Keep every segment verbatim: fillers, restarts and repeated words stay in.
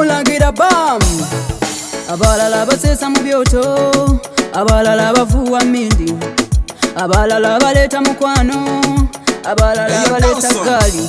Omulagira bam abalala basesa mu byoto, abalala bavuwa mindi, abalala baleta mukwano, abalala baleta gali.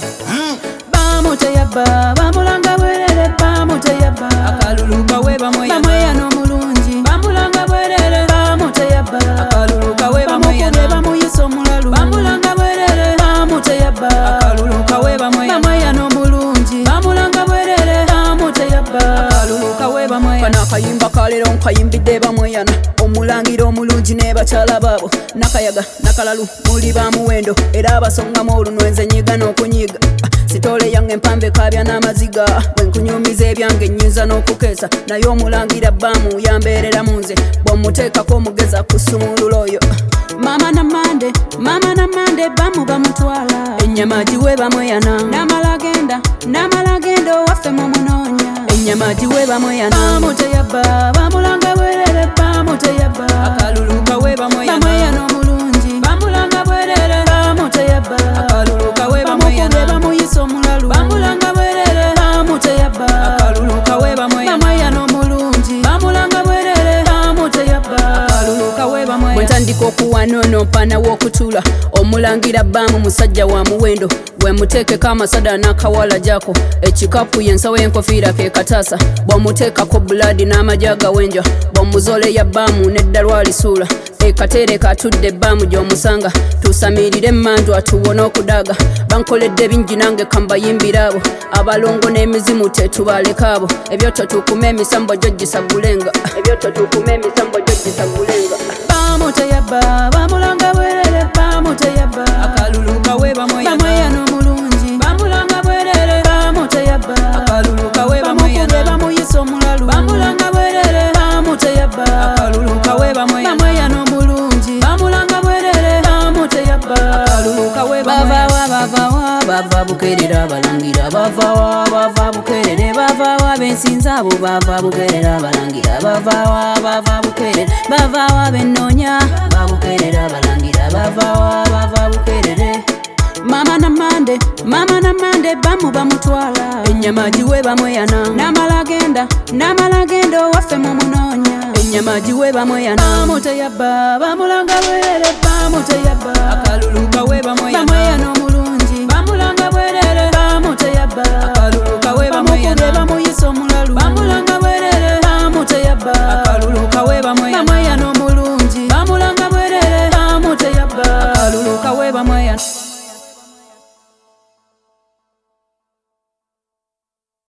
Bamuteyaba bamulanga bwerere, bamuteyaba akalulu kawe bamweyana bamweyana omulungi, bamulanga bwerere, bamuteyaba akalulu kawe bamweyana bamuyisa omulalu, bamulanga bwerere, bamuteyaba akalulu kawe bamweyana bamweyana omulungi, bamulanga bwerere, bamuteyaba akalulu kawe bamweyana. Kana akayimba kalero nkayimbidde bamweyana, omulangira omulungi ne bakyala baabo, nakayaga nakalalu muli bamuwendo, era abasongamu olunwenze nyiga n'okunyiga. Sitole yange mpambe kabya n'amaziga, bwenkunyumiza ebyange nnyinza n'okukeesa, naye omulangira bbamu yambeerera munze, bw'omuteekako omugeza kusumulula oyo. Mama na mande, mama na mande bamu bamutwala, ennyama giwe bamweyana, n'amala genda, n'amala genda owaffe mumunoonya, ennyama giwe bamweyana. Bamuteyaba bamulanga bwerere, bamuteyaba akalulu kawe bamweyana, bamweyana omulungi, bamulanga bwerere, bamuteyaba akalulu kawe bamweyana, bamuyisa omulalu, bamulanga bwerere, bamuteyaba akalulu kawe bamweyana, bamweyana omulungi, bamulanga bwerere, bamuteyaba akalulu kawe bamweyana. Bwentandika okuwanoono mpaana w'okutula, omulangira bbamu musajja wa muwendo, bwemuteekeko amasada n'akawala jako, ekikapu y'ensawo y'enkofiira ke kataasa, bw'omuteekako bulaadi n'amagya gawenja, bw'omuzole ya bbamu n'edda lwalisuula, ekateere katudde bbamu gy'omusanga, tusamiirire emmanju atuwone okudaga, bankoledde bingi nange kambayimbira abo, abalongo n'emizimu tetubaleka abo, ebyoto tukuma emisambo gyo gisagulenga, ebyoto tukuma emisambo gyo gisagulenga. Bamuteyaba bamulanga bwerere, bamuteyaba akalulu kawe bamweyana, bamweyana omulungi, bamulanga bwerere, bamuteyaba akalulu kawe bamweyana, bamuyisa omulalu, bamulanga bwerere, bamuteyaba akalulu kawe bamweyana, bamweyana omulungi, bamulanga bwerere, bamuteyaba akalulu kawe bamweyana. Bavawa bavawa bava bukerera abalangira, bavawa bava bukerere, bavawa bensinza abo bava bukerera abalangira, bavawa bava bukerere, bavawa benoonya babukerera abalangira, bavawa bava bukerere. Mama na mande, mama na mande bamu bamutwala, ennyama giwe bamweyana, n'amala genda, n'amala genda owaffe mumunoonya, ennyama giwe bamweyana. Bamuteyaba bamulanga bwerere, bamuteyaba akalulu kawe bamweyana, bamweyana omulungi, bamulanga bwerere,